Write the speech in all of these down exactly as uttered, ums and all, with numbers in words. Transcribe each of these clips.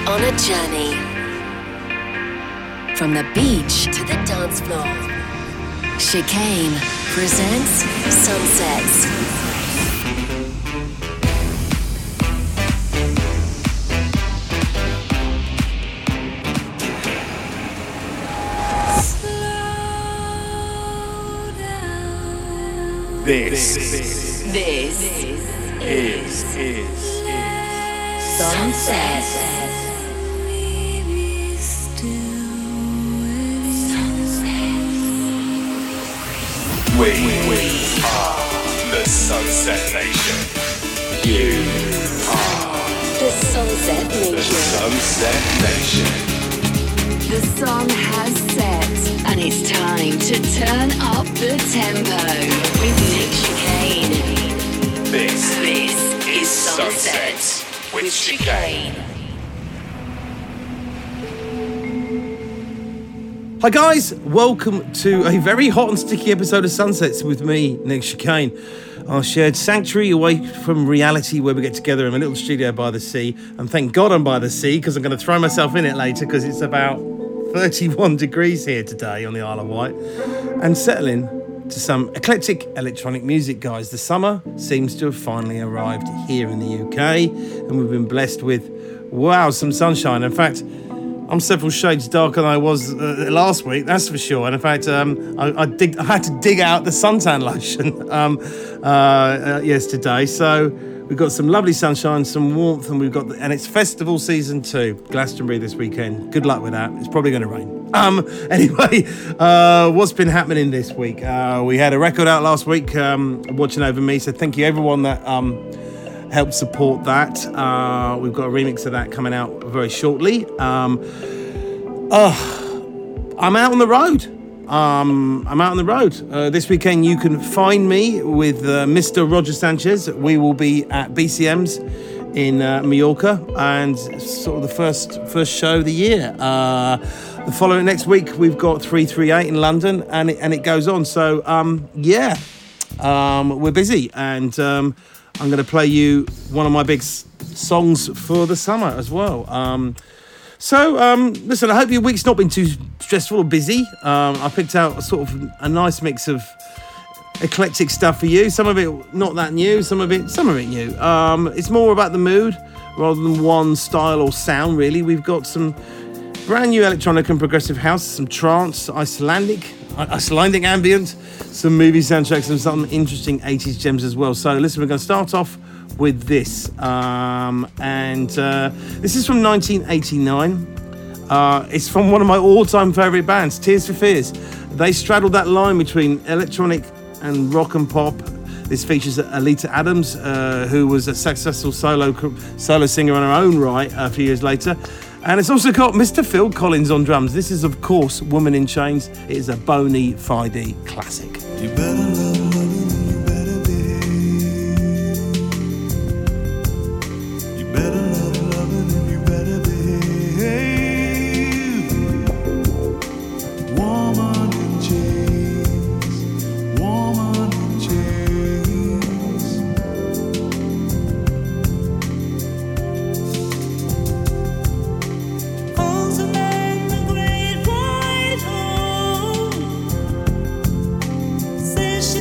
On a journey from the beach to the dance floor, Chicane presents Sunsets. This, this, this is, is, is Sunset. We, we are the Sunset Nation. You are the Sunset Nation. The Sunset Nation. The sun has set, and it's time to turn up the tempo with Nick Chicane. This, this is Sunset, Sunset with with Chicane. Hi guys, welcome to a very hot and sticky episode of Sunsets with me, Nick Chicane. Our shared sanctuary away from reality where we get together in a little studio by the sea. And thank God I'm by the sea because I'm going to throw myself in it later because it's about thirty-one degrees here today on the Isle of Wight. And settling to some eclectic electronic music, guys. The summer seems to have finally arrived here in the U K and we've been blessed with, wow, some sunshine. In fact, I'm several shades darker than I was uh, last week, that's for sure. And in fact, um, I, I, dig, I had to dig out the suntan lotion um, uh, uh, yesterday. So we've got some lovely sunshine, some warmth, and we've got the, and it's festival season two, Glastonbury this weekend. Good luck with that. It's probably going to rain. Um, anyway, uh, what's been happening this week? Uh, we had a record out last week, um, Watching Over Me. So thank you everyone that um, help support that. Uh, we've got a remix of that coming out very shortly. Um, oh, I'm out on the road. Um, I'm out on the road. Uh, this weekend you can find me with uh, Mister Roger Sanchez. We will be at B C M's in uh, Mallorca, and sort of the first first show of the year. Uh, the following next week we've got three three eight in London, and it, and it goes on. So um, yeah, um, we're busy, and um, I'm going to play you one of my big s- songs for the summer as well. Um, so, um, listen, I hope your week's not been too stressful or busy. Um, I picked out a sort of a nice mix of eclectic stuff for you. Some of it not that new, some of it, some of it new. Um, it's more about the mood rather than one style or sound, really. We've got some brand new electronic and progressive house, some trance, Icelandic, Icelandic ambient, some movie soundtracks and some interesting eighties gems as well. So listen, we're going to start off with this. Um, and uh, this is from nineteen eighty-nine. Uh, it's from one of my all-time favourite bands, Tears for Fears. They straddled that line between electronic and rock and pop. This features Alita Adams, uh, who was a successful solo solo singer on her own right a few years later. And it's also got Mister Phil Collins on drums. This is, of course, Woman in Chains. It is a bona fide classic. You better love, you better behave. You better love, loving, you better behave. Woman in chains, woman in chains. Also make the great white home. Say she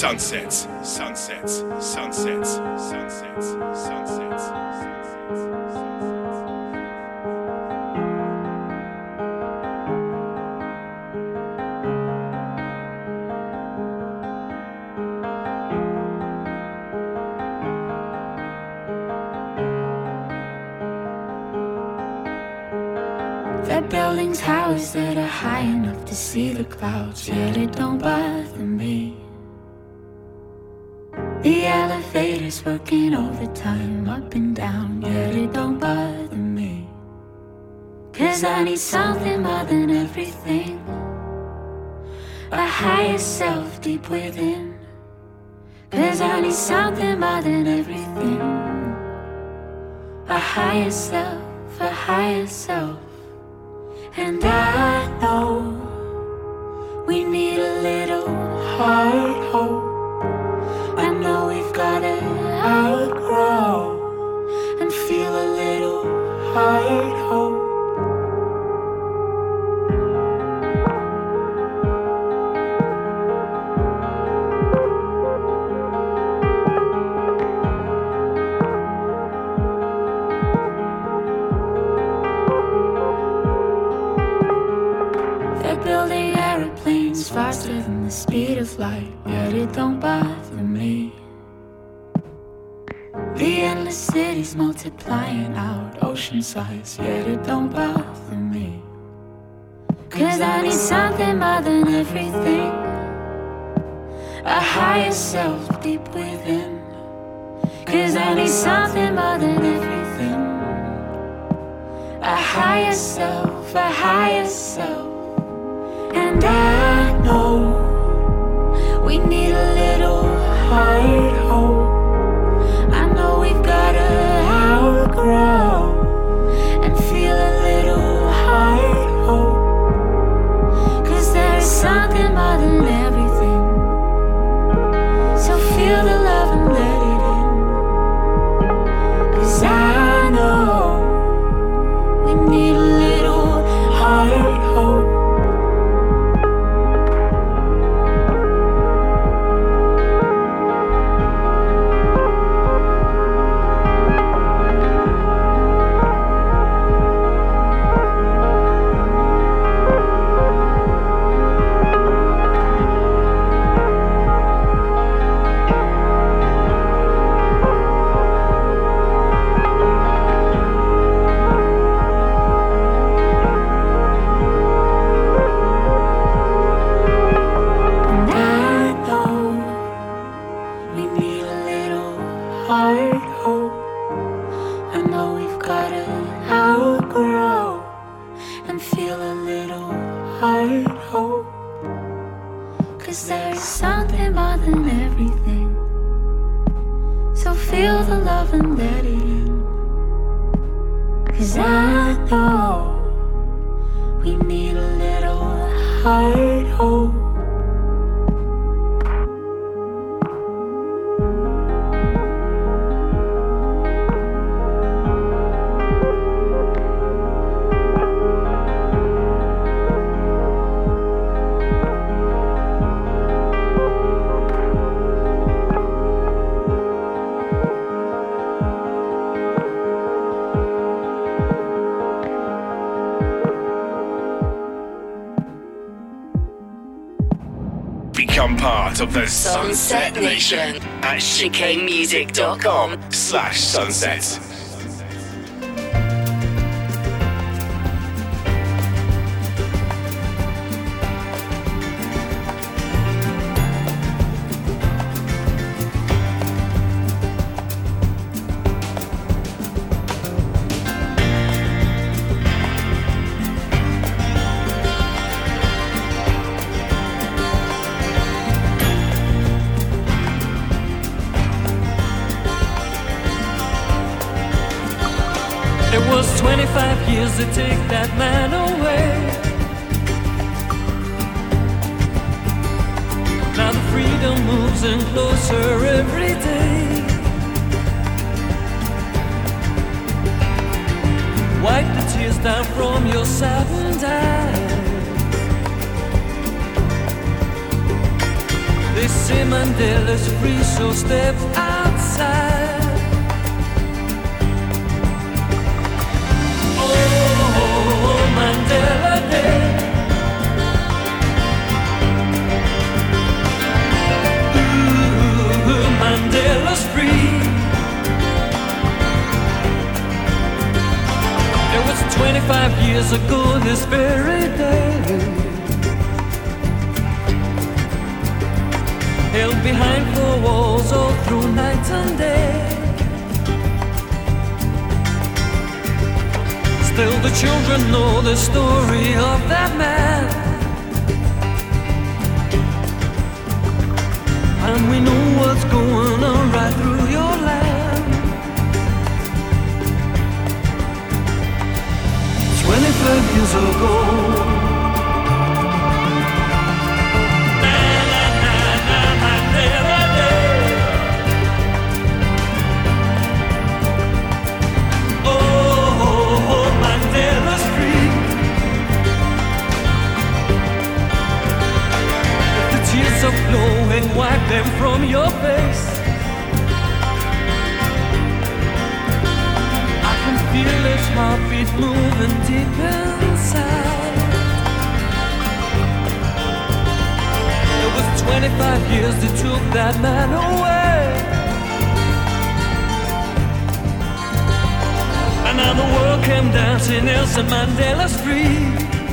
Sunsets, sunsets, sunsets, sunsets, sunsets. They're building towers that are high enough to see the clouds, yet it don't bother me. The elevator's working overtime up and down, yet it don't bother me. Cause I need something more than everything, a higher self deep within. Cause I need something more than everything, a higher self, a higher self. And I know we need a little heart hope. I know we've gotta outgrow and feel a little heart hope. Building aeroplanes faster than the speed of light, yet it don't bother me. The endless cities multiplying out ocean size, yet it don't bother me. Cause I need something more than everything, a higher self deep within. Cause I need something more than everything, a higher self, a higher self. And I know we need a little heart hope. I know we've gotta outgrow and feel a little heart hope. Cause there is something more than everything, so feel the love and let it in. Cause I know we need a little heart hope. Become part of the Sunset Sunset Nation at chicane music dot com slash sunset. It was twenty-five years to take that man away. Now the freedom moves in closer every day. Wipe the tears down from your saddened eyes. They simmer Mandela's free, so step outside. Oh, Mandela Day. Ooh, Mandela's free. It was twenty-five years ago this very day. Held behind four walls all through night and day. Still the children know the story of that man, and we know what's going on right through your land. Twenty-five years ago, of blowing, wipe them from your face. I can feel his heartbeat moving deep inside. It was twenty-five years that took that man away, and now the world came dancing, Nelson Mandela's free.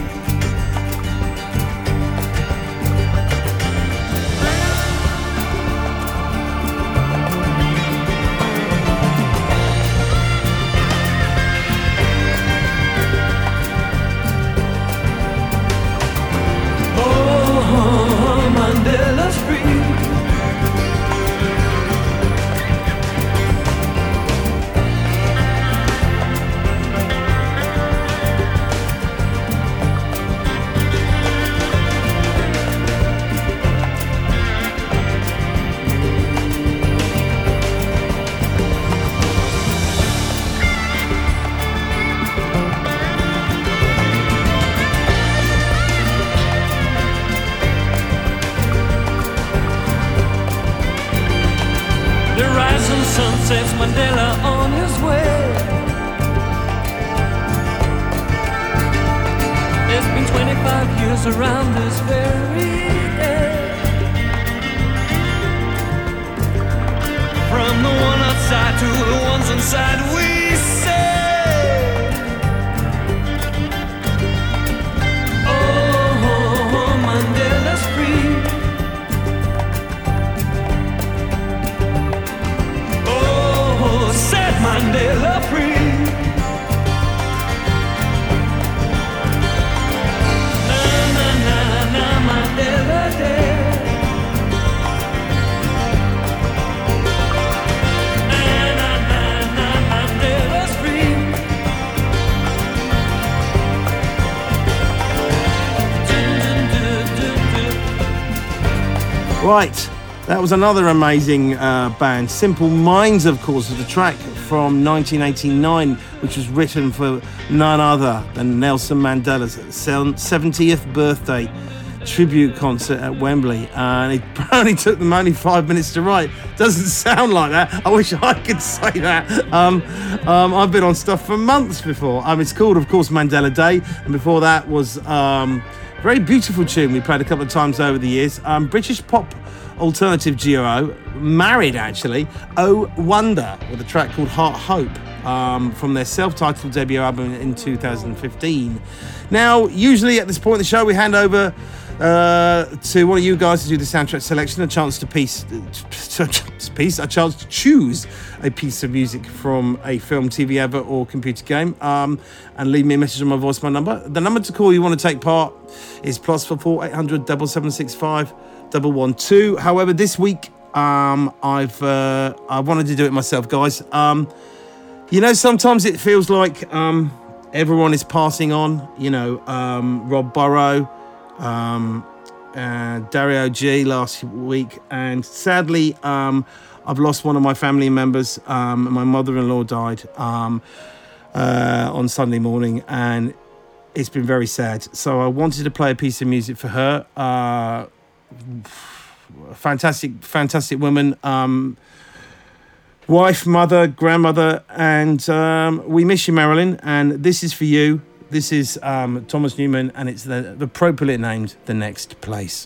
Mandela's free. Sunsets, Mandela on his way. It's been twenty-five years around this very day. From the one outside to the ones inside, we say, oh, Mandela's free. Set Mandela free. Na na na na Mandela Day. Na na na na Mandela's free. Do, do, do, do. Right. That was another amazing uh, band. Simple Minds, of course, was the track from nineteen eighty-nine, which was written for none other than Nelson Mandela's seventieth birthday tribute concert at Wembley. And it only took them only five minutes to write. Doesn't sound like that. I wish I could say that. Um, um, I've been on stuff for months before. Um, it's called, of course, Mandela Day. And before that was um, a very beautiful tune we played a couple of times over the years. Um, British pop alternative duo, married actually, Oh Wonder, with a track called Heart Hope, um, from their self-titled debut album in two thousand fifteen. Now, usually at this point in the show, we hand over uh, to one of you guys to do the soundtrack selection, a chance to piece, piece, a chance to choose a piece of music from a film, T V advert, or computer game, um, and leave me a message on my voicemail number. The number to call you want to take part is plus four four eight hundred seven seven six five double one two. However, this week um, I've uh, I wanted to do it myself, guys. Um, you know, sometimes it feels like um, everyone is passing on. You know, um, Rob Burrow, um, uh, Dario G last week, and sadly, um, I've lost one of my family members. Um, my mother-in-law died um, uh, on Sunday morning, and it's been very sad. So I wanted to play a piece of music for her. Uh, fantastic, fantastic woman. Um, wife, mother, grandmother, and um, we miss you, Marilyn. And this is for you. This is um, Thomas Newman, and it's the, the appropriately named The Next Place.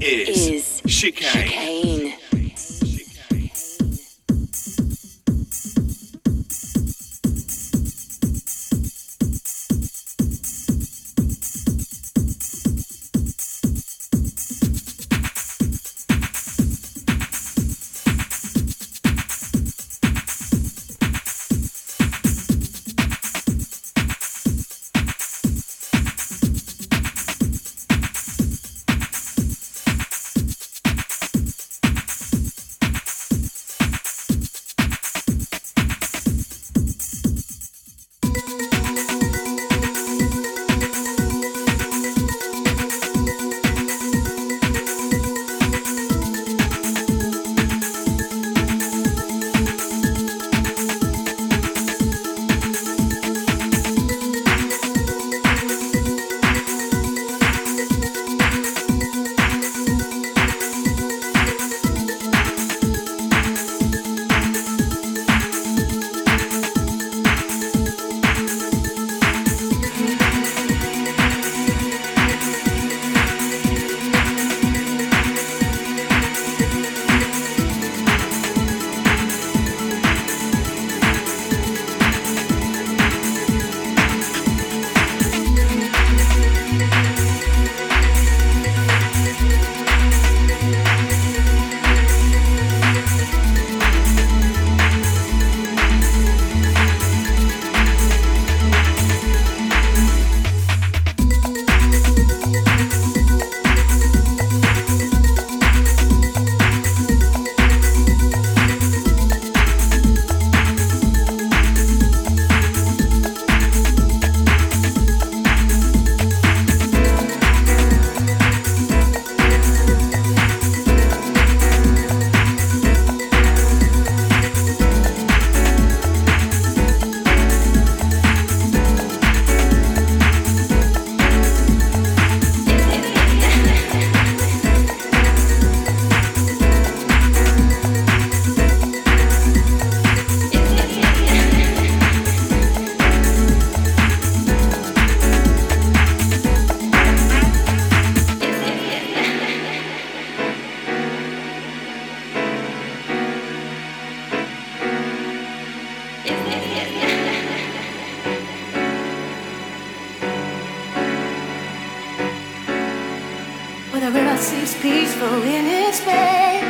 is, is Chicane. Chicane. The river seems peaceful in its bay.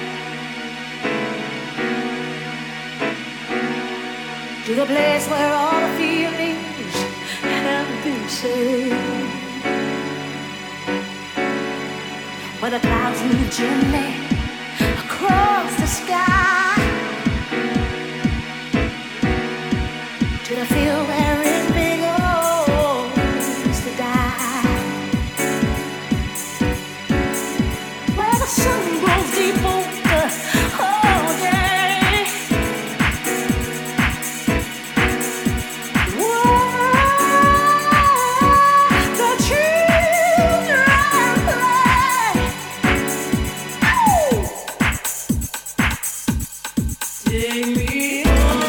To the place where all the feelings have been saved. Where the clouds move gently across the sky. To the field where it begins to die. Where the sun grows deep over all day. Where the children play. Ooh. Take me home.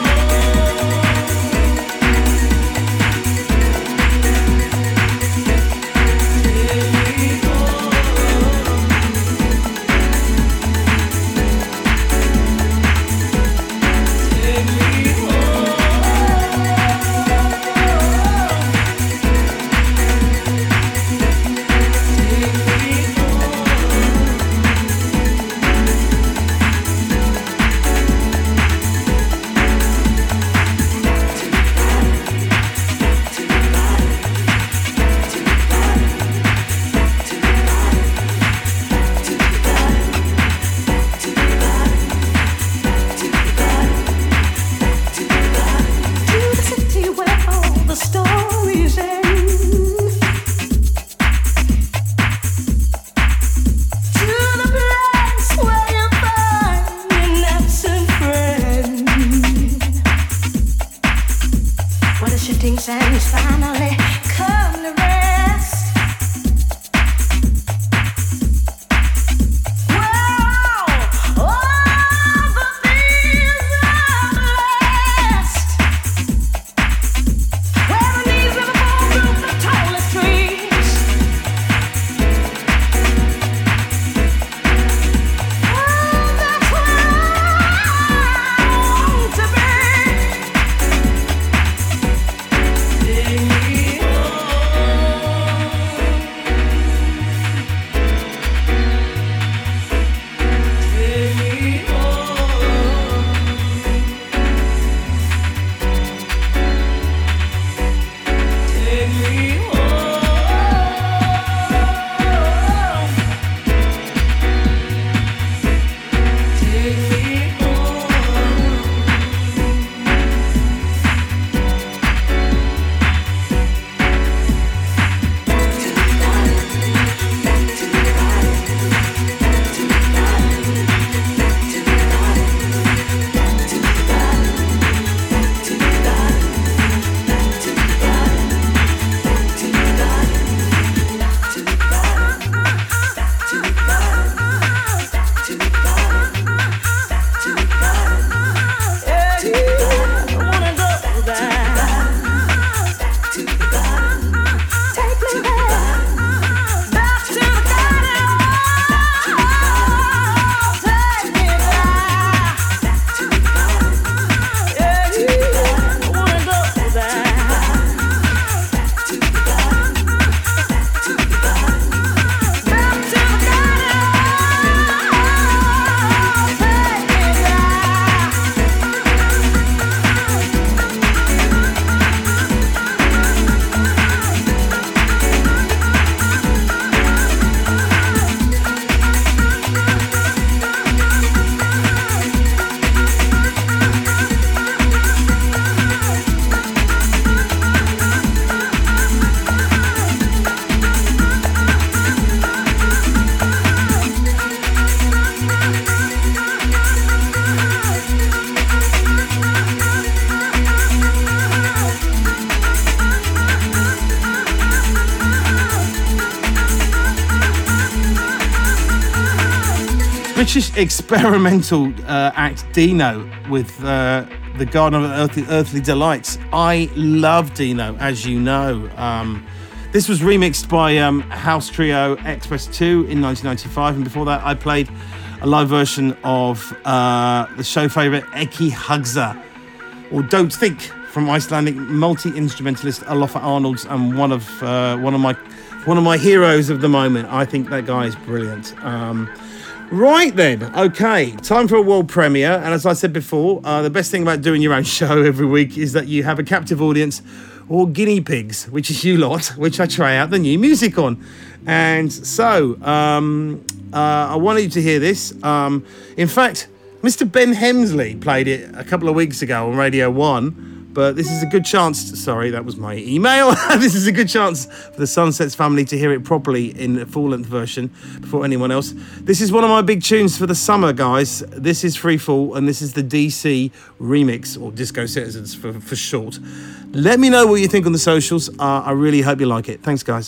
Sands finally come to rest. Wow, all the bees are blessed. Where the leaves of the fall through the tallest trees. British experimental uh, act Dino with uh, the Garden of Earthly, Earthly Delights. I love Dino, as you know. Um, this was remixed by um, House Trio Express two in nineteen ninety-five, and before that I played a live version of uh, the show favourite Eki Hugsa, or Don't Think, from Icelandic multi-instrumentalist Alofa Arnolds, and one of uh, one of my one of my heroes of the moment. I think that guy is brilliant. Um, right then, okay, time for a world premiere. And as I said before, uh, the best thing about doing your own show every week is that you have a captive audience, or guinea pigs, which is you lot, which I try out the new music on. And so, um, uh, I wanted you to hear this. Um, in fact, Mister Ben Hemsley played it a couple of weeks ago on Radio one. But this is a good chance, sorry, that was my email. This is a good chance for the Sunsets family to hear it properly in a full-length version before anyone else. This is one of my big tunes for the summer, guys. This is Freefall, and this is the D C remix, or Disco Citizens for, for short. Let me know what you think on the socials. Uh, I really hope you like it. Thanks, guys.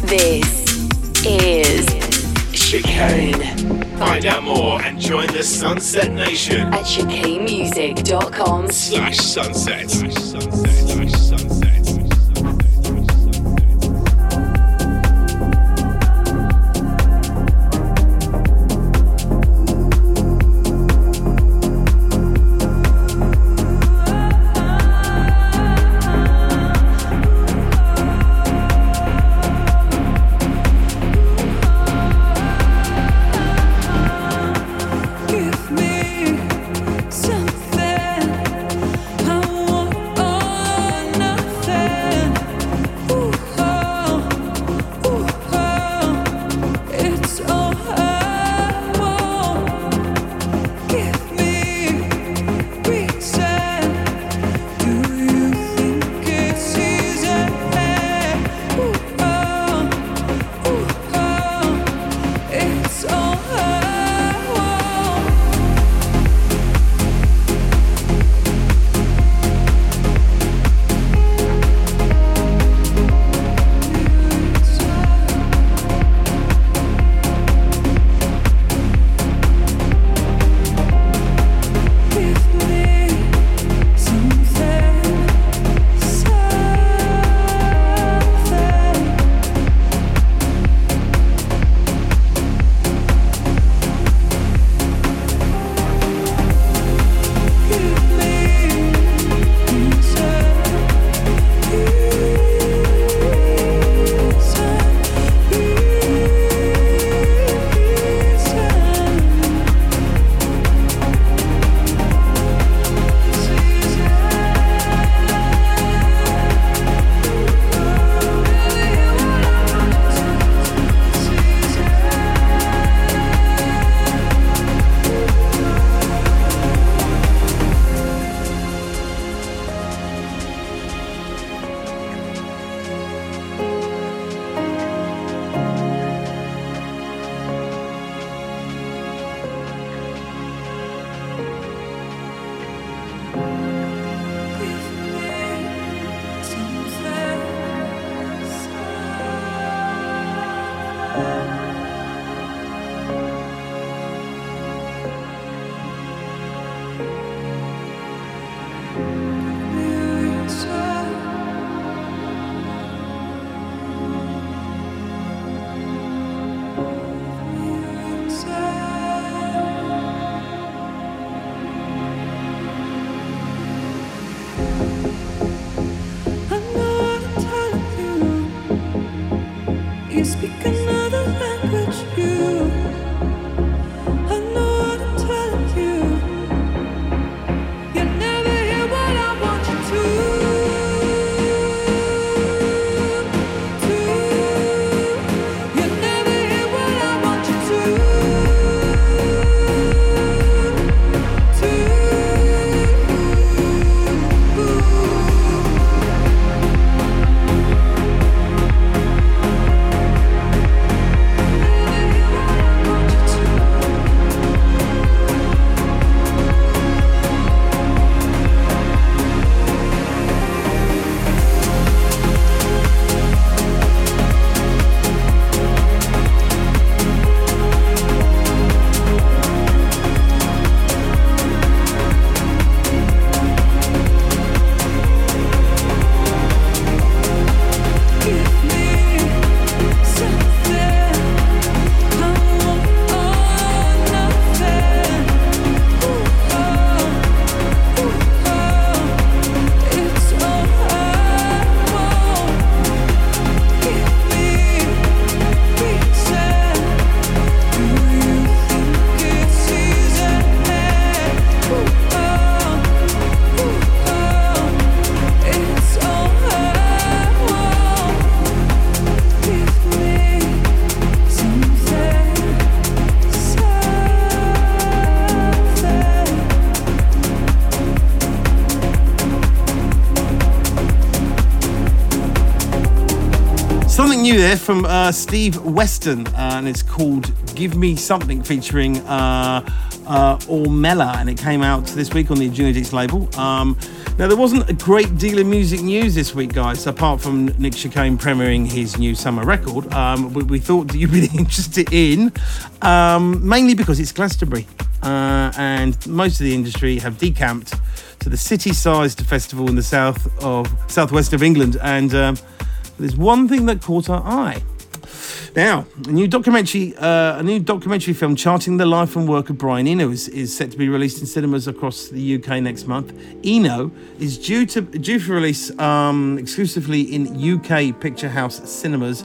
This is Chicane. Find out more and join the Sunset Nation at chicane music dot com slash sunset. Slash sunset. Slash sunset. New there from uh, Steve Weston, uh, and it's called Give Me Something, featuring uh, uh, Ormella, and it came out this week on the Junidix label. Um, now, there wasn't a great deal of music news this week, guys, apart from Nick Chicane premiering his new summer record. Um, we, we thought you'd be interested in, um, mainly because it's Glastonbury, uh, and most of the industry have decamped to the city-sized festival in the south of southwest of England, and um, there's one thing that caught our eye. Now, a new documentary, uh, a new documentary film charting the life and work of Brian Eno is, is set to be released in cinemas across the U K next month. Eno is due to due for release um, exclusively in U K Picture House cinemas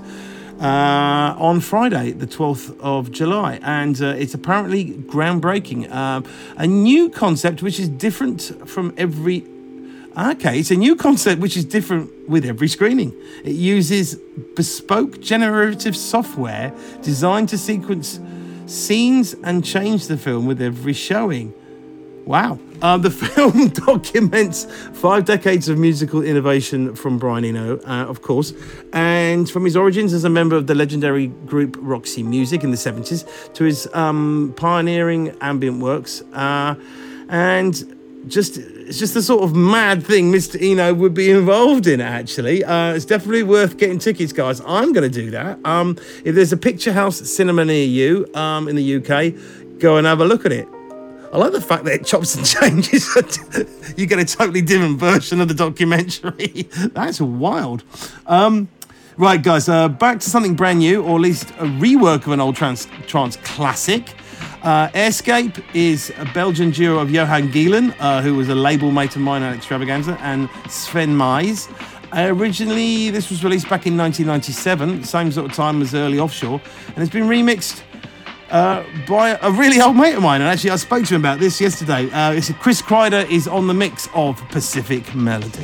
uh, on Friday, the twelfth of July, and uh, it's apparently groundbreaking. Uh, a new concept which is different from every. Okay, it's a new concept which is different with every screening. It uses bespoke generative software designed to sequence scenes and change the film with every showing. Wow. Uh, the film documents five decades of musical innovation from Brian Eno, uh, of course, and from his origins as a member of the legendary group Roxy Music in the seventies to his um, pioneering ambient works. Uh, and just it's just the sort of mad thing Mister Eno would be involved in, actually. Uh, it's definitely worth getting tickets, guys. I'm going to do that. Um, if there's a Picture House cinema near you um, in the U K, go and have a look at it. I like the fact that it chops and changes. You get a totally different version of the documentary. That's wild. Um, right, guys, uh, back to something brand new, or at least a rework of an old trance, trance classic. Uh, Airscape is a Belgian duo of Johan Gielen, uh, who was a label mate of mine at Extravaganza, and Sven Meis. Uh, originally, this was released back in nineteen ninety-seven, same sort of time as early Offshore, and it's been remixed uh, by a really old mate of mine. And actually, I spoke to him about this yesterday. Uh, it's Chris Kreider is on the mix of Pacific Melody.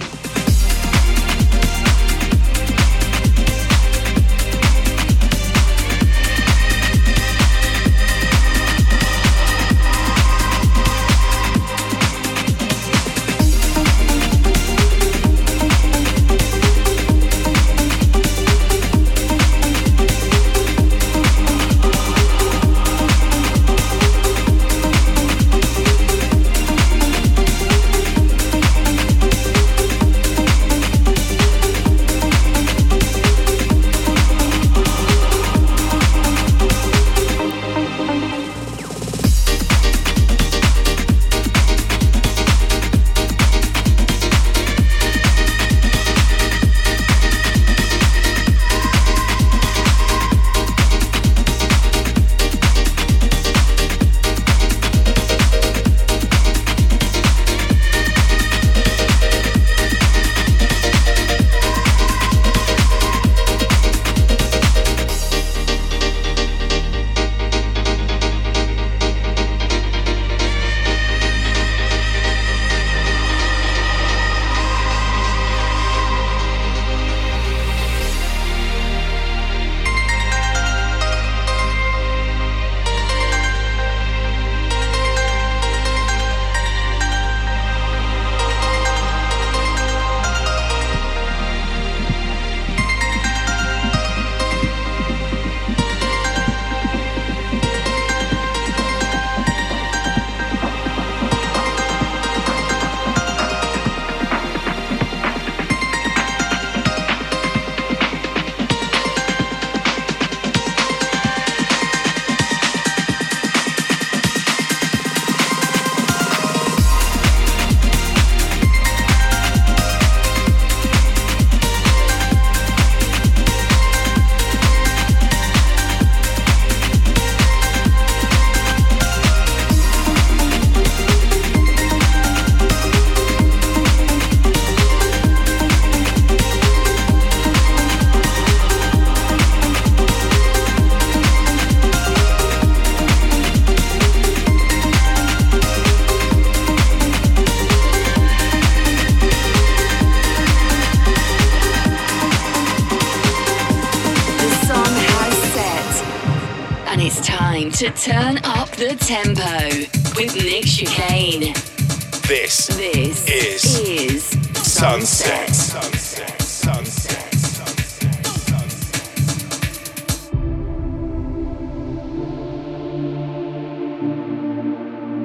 To turn up the tempo with Nick Chicane. This, this is, is Sunset. Sunset. Sunset. Sunset. Sunset.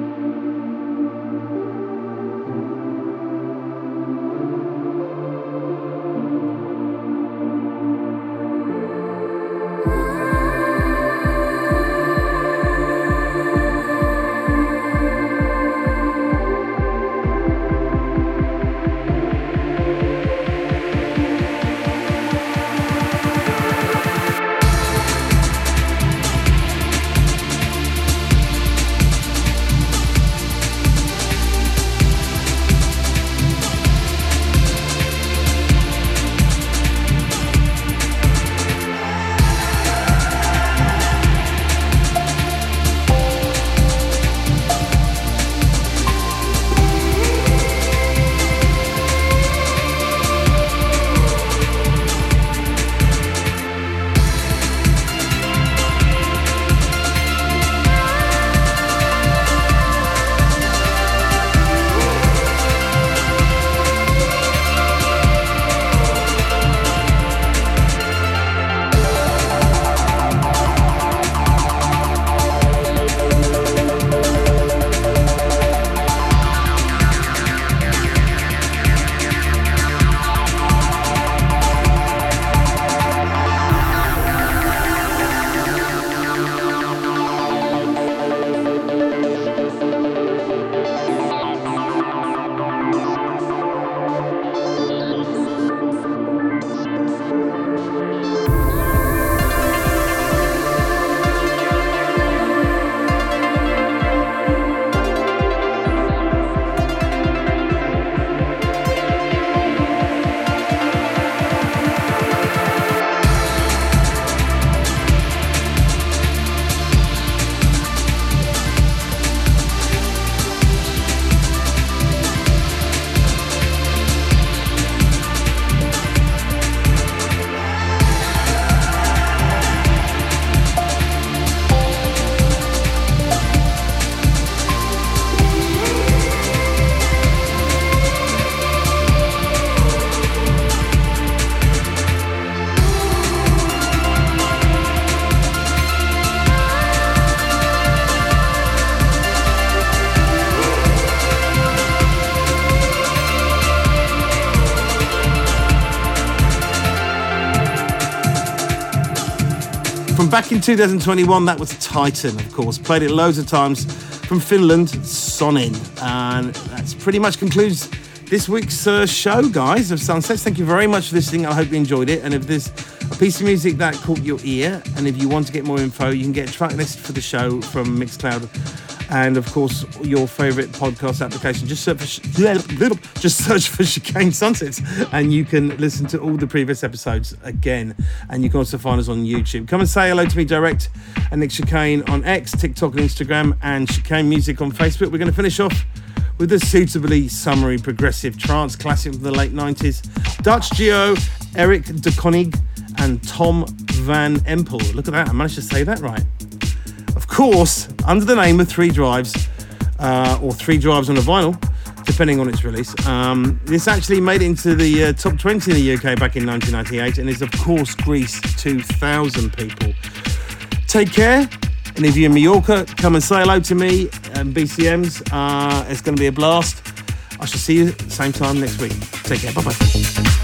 from back in two thousand twenty-one, that was Titan, of course. Played it loads of times from Finland, Sonin. And that's pretty much concludes this week's uh, show, guys, of Sunsets. Thank you very much for listening. I hope you enjoyed it. And if there's a piece of music that caught your ear, and if you want to get more info, you can get a track list for the show from Mixcloud. And of course, your favourite podcast application. Just search for just search for Chicane Sunsets, and you can listen to all the previous episodes again. And you can also find us on YouTube. Come and say hello to me direct and Nick Chicane on X, TikTok, and Instagram, and Chicane Music on Facebook. We're going to finish off with a suitably summery progressive trance classic from the late nineties. Dutch duo Eric de Koning and Tom van Empel. Look at that, I managed to say that right. Of course, under the name of Three Drives, uh, or Three Drives on a Vinyl, depending on its release. Um, this actually made it into the uh, top twenty in the U K back in nineteen ninety-eight, and is of course greased two thousand people. Take care, and if you're in Mallorca, come and say hello to me and B C Ms. Uh, it's going to be a blast. I shall see you same time next week. Take care, bye-bye.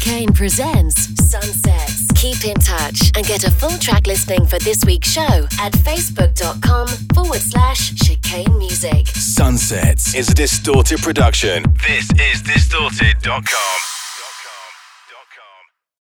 Chicane presents Sunsets. Keep in touch and get a full track listing for this week's show at facebook.com forward slash chicane music. Sunsets is a Distorted production. This is distorted dot com.